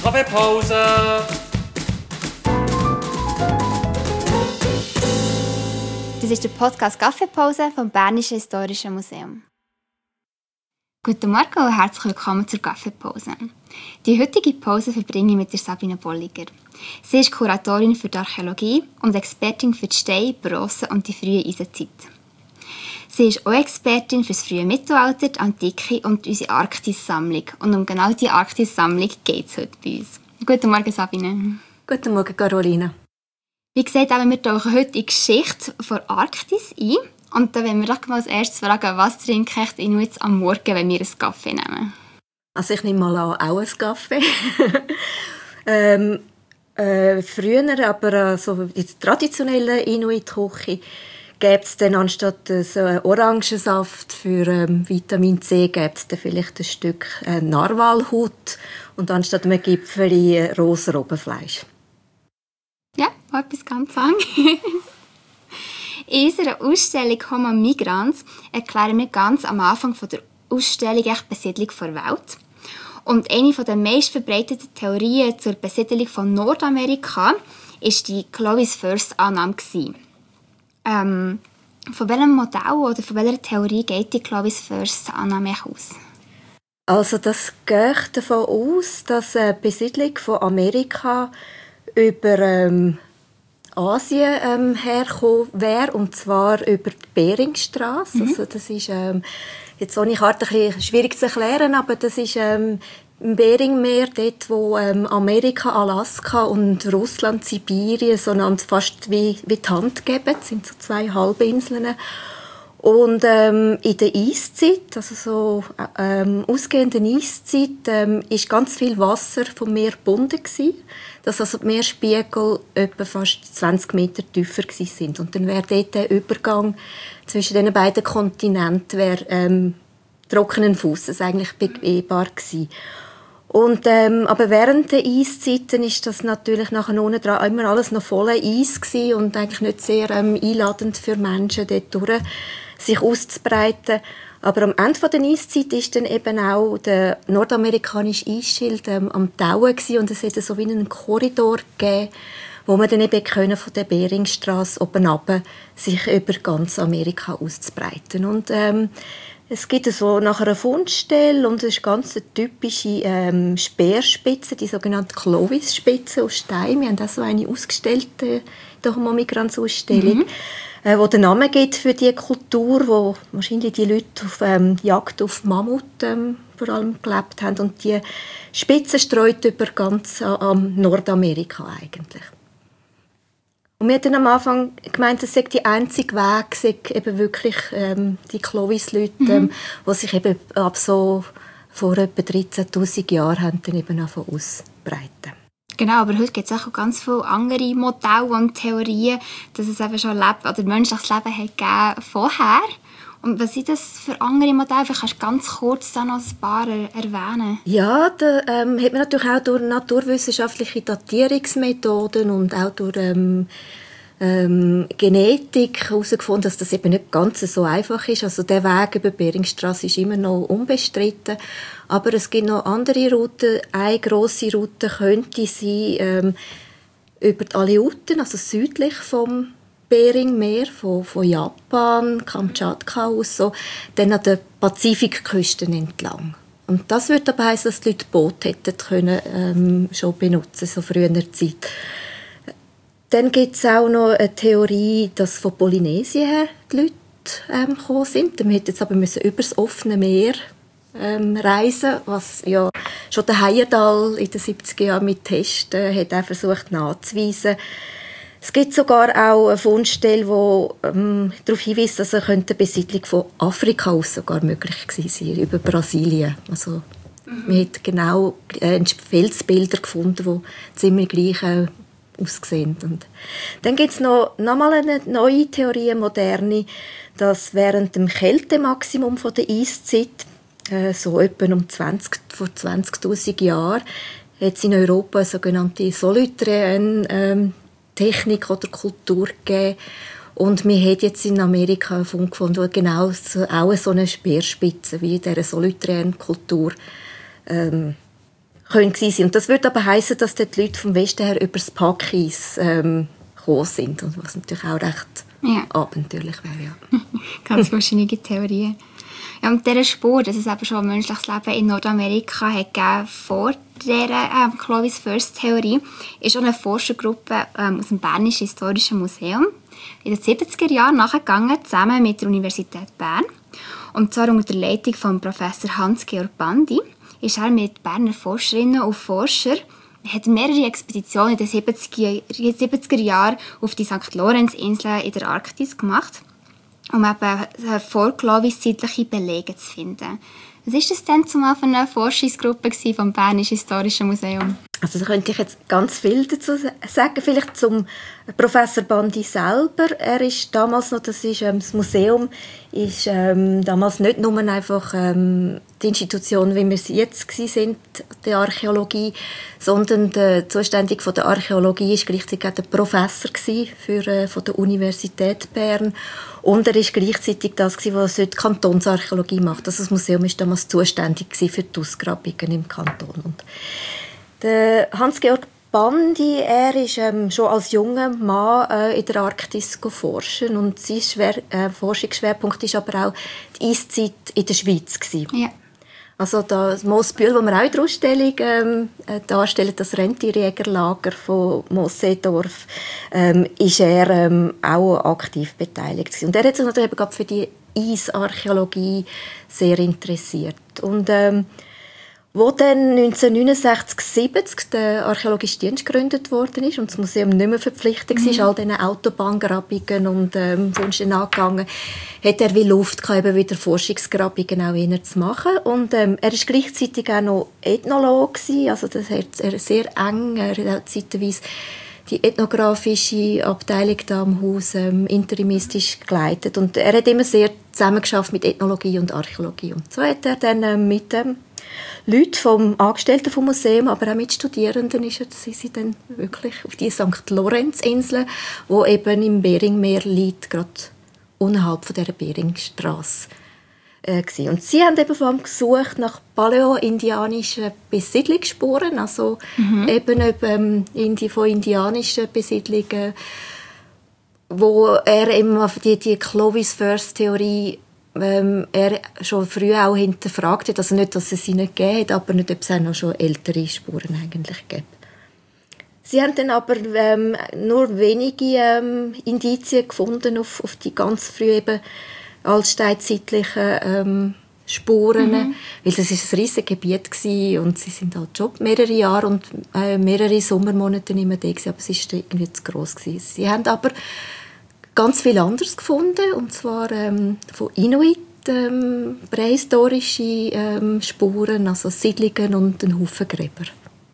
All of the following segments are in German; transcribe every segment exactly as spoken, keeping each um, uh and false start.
Kaffeepause! Das ist der Podcast Kaffeepause vom Bernischen Historischen Museum. Guten Morgen und herzlich willkommen zur Kaffeepause. Die heutige Pause verbringe ich mit der Sabine Bolliger. Sie ist Kuratorin für die Archäologie und Expertin für die Stein-, Bronze- und die frühe Eisenzeit. Sie ist auch Expertin für das frühe Mittelalter, die Antike und unsere Arktis-Sammlung. Und um genau diese Arktis-Sammlung geht es heute bei uns. Guten Morgen, Sabine. Guten Morgen, Carolina. Wie gesagt, wir tauchen heute in die Geschichte der Arktis ein. Und da wollen wir mal als erstes fragen, was trinken die Inuits am Morgen, wenn wir einen Kaffee nehmen? Also ich nehme mal an, auch einen Kaffee. ähm, äh, früher, aber äh, so in der traditionellen Inuit-Küche, gäbe es dann anstatt so einen Orangensaft für ähm, Vitamin C, gäbe es dann vielleicht ein Stück äh, Narwalhaut und anstatt einem Gipfel äh, Rosenrobbenfleisch. Ja, etwas ganz anderes. In unserer Ausstellung «Homo Migrans» erklären wir ganz am Anfang der Ausstellung die Besiedlung der Welt. Und eine der meistverbreiteten Theorien zur Besiedlung von Nordamerika war die Clovis First-Annahme. Ähm, von welchem Modell oder von welcher Theorie geht die Clovis First-Annahme aus? Also das geht davon aus, dass eine Besiedlung von Amerika über ähm, Asien ähm, hergekommen wäre, und zwar über die Beringstraße. Mhm. Also das ist ähm, jetzt ohne Karte ein bisschen schwierig zu erklären, aber das ist ähm, im Beringmeer, dort wo ähm, Amerika, Alaska und Russland, Sibirien so fast wie, wie die Hand geben. Das sind so zwei Halbinseln. Und ähm, in der Eiszeit, also so ähm, ausgehenden Eiszeit, ähm, ist ganz viel Wasser vom Meer gebunden gewesen, dass also die Meerspiegel etwa fast zwanzig Meter tiefer gewesen sind. Und dann wäre dort der Übergang zwischen den beiden Kontinenten wäre, ähm, trockenen Fußes eigentlich begehbar gewesen. Und, ähm, aber während der Eiszeiten ist das natürlich nachher unten dran immer alles noch voller Eis gewesen und eigentlich nicht sehr ähm, einladend für Menschen dort durch, sich auszubreiten. Aber am Ende der Eiszeit ist dann eben auch der nordamerikanische Eisschild ähm, am Tauen gewesen, und es hat so wie einen Korridor gegeben, wo man dann eben können von der Beringstraße oben runter sich über ganz Amerika auszubreiten. Und ähm, es gibt so nachher eine Fundstelle, und es ist ganz eine typische ähm, Speerspitze, die sogenannte Clovis-Spitze aus Stein. Wir haben auch so eine ausgestellt in der Homo Migrans-Ausstellung, mhm. äh, wo den Namen gibt für die Kultur, wo wahrscheinlich die Leute auf ähm, Jagd auf Mammut ähm, vor allem gelebt haben. Und die Spitze streut über ganz äh, am Nordamerika eigentlich. Und wir haben dann am Anfang gemeint, das sei der einzige Weg, sei eben wirklich ähm, die Clovis-Leute, ähm, mhm. die sich eben ab so vor etwa dreizehntausend Jahren haben dann eben angefangen auszubreiten. Genau, aber heute gibt es auch ganz viele andere Modelle und Theorien, dass es eben schon Leben, oder menschliches Leben hat gegeben vorher. Und was sind das für andere Modelle? Vielleicht kannst du ganz kurz da noch ein paar erwähnen. Ja, da ähm, hat man natürlich auch durch naturwissenschaftliche Datierungsmethoden und auch durch ähm, ähm, Genetik herausgefunden, dass das eben nicht ganz so einfach ist. Also der Weg über die Beringstraße ist immer noch unbestritten. Aber es gibt noch andere Routen. Eine grosse Route könnte sein ähm, über die Aleuten, also südlich vom Beringmeer, von, von Japan, Kamtschatka aus, so, dann an den Pazifikküsten entlang. Und das würde aber heissen, dass die Leute Boote hätten können, ähm, schon benutzen, so früher Zeit. Dann gibt es auch noch eine Theorie, dass von Polynesien her die Leute ähm, gekommen sind. Wir hätten jetzt aber müssen über das offene Meer ähm, reisen, was ja schon der Heyerdahl in den siebziger Jahren mit Testen hat auch versucht nachzuweisen. Es gibt sogar auch eine Fundstelle, die ähm, darauf hinweist, dass eine Besiedlung von Afrika aus sogar möglich gewesen sei, über Brasilien. Also, mhm. Man hat genau äh, Felsbilder gefunden, die ziemlich gleich äh, aussehen. Und dann gibt es noch, noch mal eine neue Theorie, eine moderne, dass während dem Kältemaximum von der Eiszeit, äh, so etwa um zwanzig, vor zwanzigtausend Jahren, hat es in Europa eine sogenannte Solutréenne ähm, Technik oder Kultur gegeben. Und wir haben jetzt in Amerika einen Fund gefunden, der genau so, auch so eine Speerspitze wie in dieser Solutréenne Kultur ähm, können gewesen sein. Und das würde aber heissen, dass dort die Leute vom Westen her über das Packeis ähm, gekommen sind. Und was natürlich auch recht ja. abenteuerlich wäre. Ja. Ganz wahrscheinliche Theorien. Ja, und dieser Spur, dass es eben schon menschliches Leben in Nordamerika hat gegeben, vor dieser ähm, Clovis First Theorie, ist auch eine Forschergruppe ähm, aus dem Bernischen Historischen Museum in den siebziger Jahren nachgegangen, zusammen mit der Universität Bern. Und zwar unter der Leitung von Professor Hans-Georg Bandi ist er mit Berner Forscherinnen und Forschern hat mehrere Expeditionen in den siebziger Jahren auf die Sankt Lorenz-Inseln in der Arktis gemacht, um eben vor-Clovis-zeitliche Belege zu finden. Was war das denn zumal für eine Forschungsgruppe vom Bernischen Historischen Museum? Also da könnte ich jetzt ganz viel dazu sagen. Vielleicht zum Professor Bandi selber. Er ist damals noch, das ist ähm, das Museum, ist ähm, damals nicht nur einfach ähm, die Institution, wie wir sie jetzt sind, der Archäologie, sondern der zuständig von der Archäologie ist gleichzeitig auch der Professor für äh, von der Universität Bern. Und er ist gleichzeitig das, was die Kantonsarchäologie macht. Also das Museum war damals zuständig für die Ausgrabungen im Kanton. Und der Hans-Georg Bandi, er ist ähm, schon als junger Mann äh, in der Arktis forschen und sein Schwer, äh, Forschungsschwerpunkt war aber auch die Eiszeit in der Schweiz gewesen. Ja. Also das Moosbühl, wo wir auch in der Ausstellung ähm, darstellen, das Rentierjägerlager von Moosseedorf, ähm, ist er ähm, auch aktiv beteiligt gewesen. Und er hat sich natürlich eben gerade für die Eisarchäologie sehr interessiert. Und ähm, wo dann neunzehnhundertneunundsechzig siebzig der Archäologische Dienst gegründet worden ist und das Museum nicht mehr verpflichtet war, mhm. all diesen Autobahngrabungen und ähm, sonst angegangen, hat er wie Luft gehabt, eben wieder Forschungsgrabungen auch eher zu machen. Und ähm, er war gleichzeitig auch noch Ethnologe gewesen, also das hat er sehr eng, er hat auch zeitweise die ethnografische Abteilung da am Haus ähm, interimistisch geleitet. Und er hat immer sehr zusammengearbeitet mit Ethnologie und Archäologie. Und so hat er dann ähm, mit ähm, Leute vom Angestellten vom Museum, aber auch mit Studierenden ist er, sind sie dann wirklich auf die Sankt Lorenz-Insel, wo eben im Beringmeer liegt, gerade unterhalb von dieser Beringstrasse. Äh, und sie haben eben vor allem gesucht nach paläo-indianischen Besiedlungsspuren, also mhm. eben ähm, Indi- von indianischen Besiedlungen, wo er eben die, die Clovis-First-Theorie Ähm, er schon früh auch hinterfragt hat, also nicht, dass es sie nicht gegeben hat, aber nicht, ob es auch noch schon ältere Spuren eigentlich gibt. Sie haben dann aber ähm, nur wenige ähm, Indizien gefunden auf, auf die ganz früh eben altsteinzeitlichen ähm, Spuren, mhm. weil das ist ein riesiges Gebiet gewesen und sie sind halt schon mehrere Jahre und äh, mehrere Sommermonate nicht mehr da gewesen, aber es ist irgendwie zu gross gewesen. Sie haben aber ganz viel anderes gefunden, und zwar ähm, von Inuit, ähm, prähistorische ähm, Spuren, also Siedlungen und ein Haufen Gräber.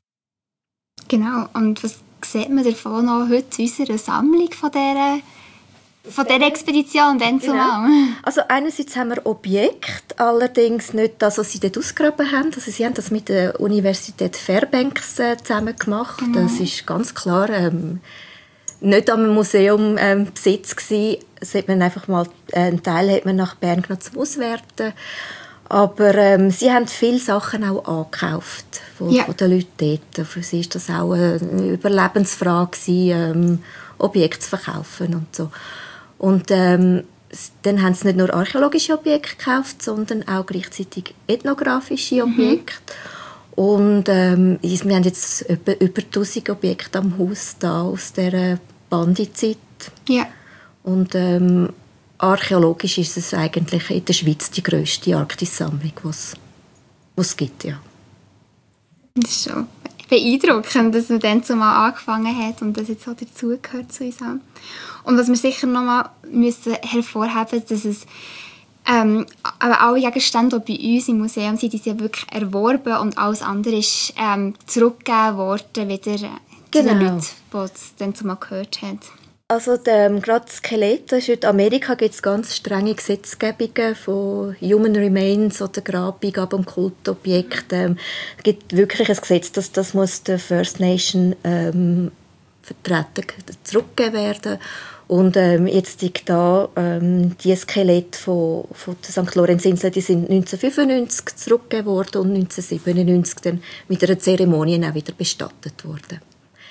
Genau, und was sieht man davon noch heute in unserer Sammlung von dieser, von dieser Expedition? Dann zumal? Genau. Also einerseits haben wir Objekte, allerdings nicht das, was sie dort ausgegraben haben. Also sie haben das mit der Universität Fairbanks äh, zusammen gemacht. Genau. Das ist ganz klar ähm, nicht am Museum ähm, Besitz gsi. Es hat man einfach mal, äh, einen Teil hat man nach Bern genommen zum Auswerten. Aber ähm, sie haben viele Sachen auch angekauft von, ja. von den Leuten dort. Für sie war das auch eine Überlebensfrage, ähm, Objekte zu verkaufen und so. Und ähm, dann haben sie nicht nur archäologische Objekte gekauft, sondern auch gleichzeitig ethnografische Objekte. Mhm. Und ähm, wir haben jetzt etwa über tausend Objekte am Haus da aus dieser Bandi-Zeit. Ja. Und ähm, archäologisch ist es eigentlich in der Schweiz die grösste Arktissammlung, die es gibt. Ja. Das ist schon beeindruckend, dass man dann zumal angefangen hat und das jetzt auch dazugehört zu uns. Und was wir sicher noch mal müssen hervorheben müssen, dass es ähm, aber alle Gegenstände, die bei uns im Museum sind, die sind wirklich erworben und alles andere ist ähm, zurückgegeben worden wieder zu genau. den Leuten, die es dann zumal gehört haben. Also ähm, gerade Skelette, in Amerika gibt es ganz strenge Gesetzgebungen von Human Remains oder Grabung und Kultobjekten. Es gibt wirklich ein Gesetz, dass das muss der First Nation ähm, vertreten zurückgegeben werden. Und ähm, jetzt liegt da ähm, die Skelette von, von der Sankt Lorenz-Insel, die sind neunzehnhundertfünfundneunzig zurückgegeben worden und neunzehnhundertsiebenundneunzig dann mit einer Zeremonie auch wieder bestattet worden.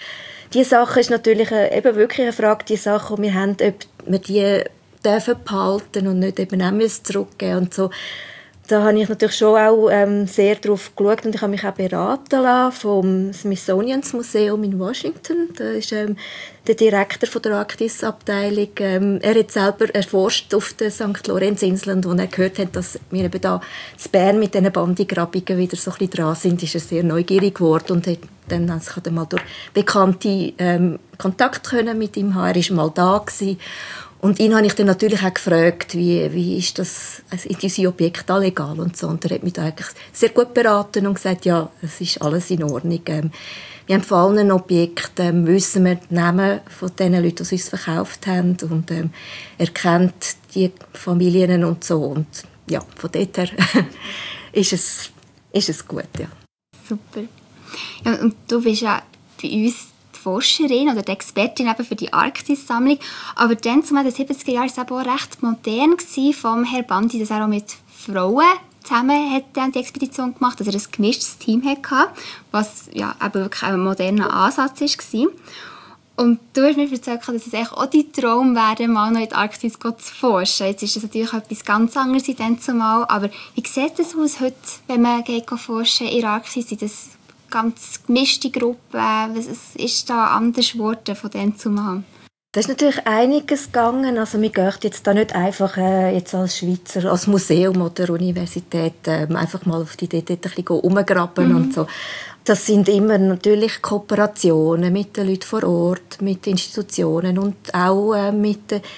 Die Sache ist natürlich eine, eben wirklich eine Frage, die Sache, die wir haben, ob wir die dürfen behalten und nicht eben auch zurückgeben und so. Da habe ich natürlich schon auch ähm, sehr darauf geschaut und ich habe mich auch beraten lassen vom Smithsonian Museum in Washington. Da ist ähm, der Direktor von der Arktis-Abteilung. Ähm, er hat selber erforscht auf den Sankt Lorenz-Inseln, und er gehört hat, dass wir eben da in Bern mit diesen Bandigrabungen wieder so ein bisschen dran sind, ist er sehr neugierig geworden und hat dann, also ich hatte mal durch Bekannte ähm, Kontakt können mit ihm haben. Er war mal da gewesen. Und ihn habe ich dann natürlich auch gefragt, wie, wie ist das, also ist unser Objekt da legal und so. Und er hat mich da eigentlich sehr gut beraten und gesagt, ja, es ist alles in Ordnung. Ähm, wir haben von allen Objekten, ähm, wissen wir die Namen von den Leuten, die es uns verkauft haben. Und ähm, er kennt die Familien und so. Und ja, von dort her ist, es, ist es gut, ja. Super. Ja, und du bist ja bei uns Forscherin oder die Expertin eben für die Arktis-Sammlung. Aber dann, zu den siebziger Jahren, war es auch recht modern vom Herr Bandi, dass er auch mit Frauen zusammen hat dann die Expedition gemacht, dass er ein gemischtes Team hatte, was ja eben wirklich ein moderner Ansatz war. Und du hast mir erzählt, dass es eigentlich auch dein Traum wäre, mal noch in die Arktis zu forschen. Jetzt ist das natürlich etwas ganz anderes in dem zumal. Aber wie sieht das aus heute, wenn man geht forschen in der Arktis? Sind das ganz gemischte Gruppen? Was ist da anders geworden von dem zumal? Da ist natürlich einiges gegangen. Also wir gehen jetzt da nicht einfach äh, jetzt als Schweizer, als Museum oder Universität äh, einfach mal auf die dort ein bisschen rumgraben mhm. und so. Das sind immer natürlich Kooperationen mit den Leuten vor Ort, mit Institutionen und auch äh, mit den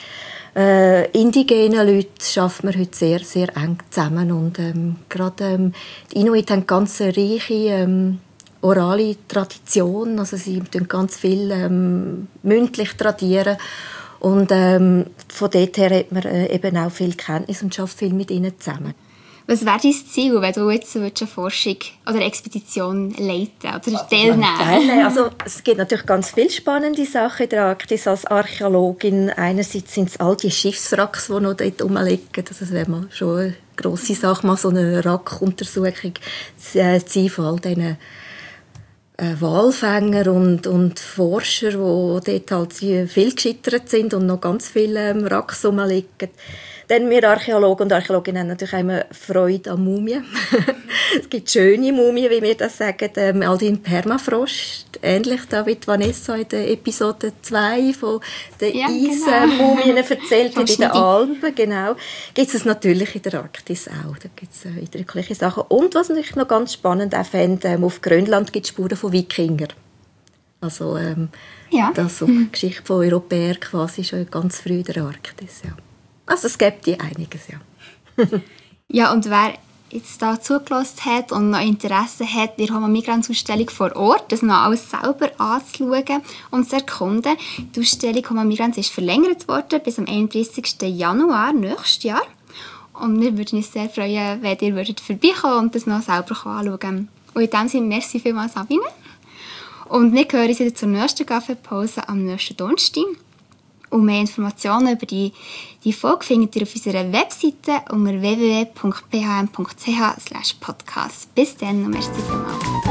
äh, indigenen Leuten arbeiten wir heute sehr, sehr eng zusammen. Und ähm, gerade ähm, die Inuit haben ganz reiche ähm, orale Tradition, also sie tun ganz viel ähm, mündlich tradieren und ähm, von dort her hat man äh, eben auch viel Kenntnis und schafft viel mit ihnen zusammen. Was wäre dein Ziel, wenn du jetzt eine Forschung oder eine Expedition leiten oder teilnehmen? Also es gibt natürlich ganz viele spannende Sachen in der Arktis als Archäologin. Einerseits sind es all die Schiffswracks, die noch dort rumliegen. Das wäre mal schon eine grosse Sache, mal so eine Wrackuntersuchung zu ziehen von all diesen äh, Walfänger und, und Forscher, die dort halt viel gescheitert sind und noch ganz viele ähm, Wracks rumliegen. Dann wir Archäologen und Archäologinnen haben natürlich immer Freude an Mumien. Es gibt schöne Mumien, wie wir das sagen, ähm, all die in Permafrost, ähnlich da wie Vanessa in der Episode zwei von den ja, Eismumien genau. erzählt hat, in den Alpen, genau. Gibt es natürlich in der Arktis auch, da gibt es eindrückliche Sachen. Und was ich noch ganz spannend auch fände, ähm, auf Grönland gibt es Spuren von Wikingern. Also ähm, ja. das so die Geschichte von Europäern quasi schon ganz früh in der Arktis, ja. Also es gibt ja einiges, ja. Ja, und wer jetzt da zugelassen hat und noch Interesse hat, wir haben eine Migrantsausstellung vor Ort, das noch alles selber anzuschauen und zu erkunden. Die Ausstellung Homo Migrans ist verlängert worden bis am einunddreißigsten Januar nächstes Jahr. Und wir würden uns sehr freuen, wenn ihr würdet vorbeikommen und das noch selber anschauen. Und in diesem Sinne, merci vielmals, Sabine. Und wir hören uns wieder zur nächsten Kaffeepause am nächsten Donnerstag. Und mehr Informationen über die, die Folge findet ihr auf unserer Webseite unter w w w punkt p h m punkt c h slash podcast. Bis dann und merci vielmals.